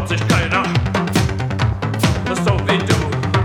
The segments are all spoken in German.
traut sich keiner, so wie du.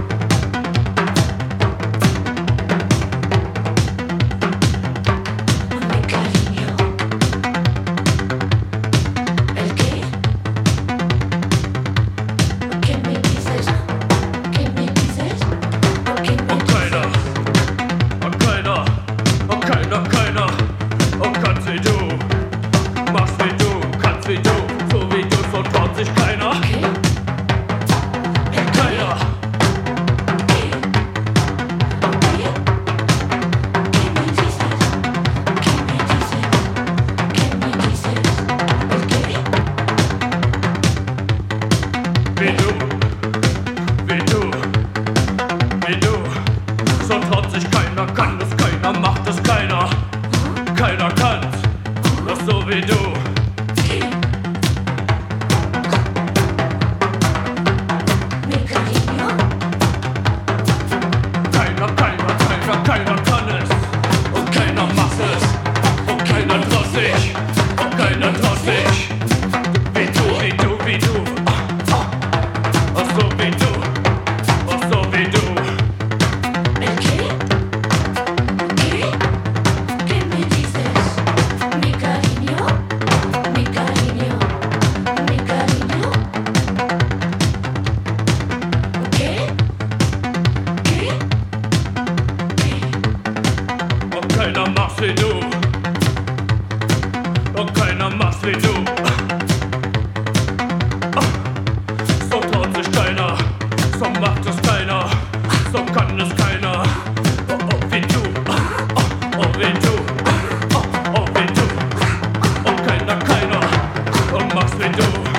So traut sich keiner, kann es keiner, macht es keiner. Keiner kann's, das so wie du. Keiner kann es und keiner macht es und keiner traut sich und keiner traut sich. Wie du, ach so wie du, ach so wie du. Keiner macht's wie du. Und keiner macht's wie du. So traut sich keiner, so macht es keiner, so kann es keiner. Wie du, wie du, wie du. Und keiner, und macht's wie du.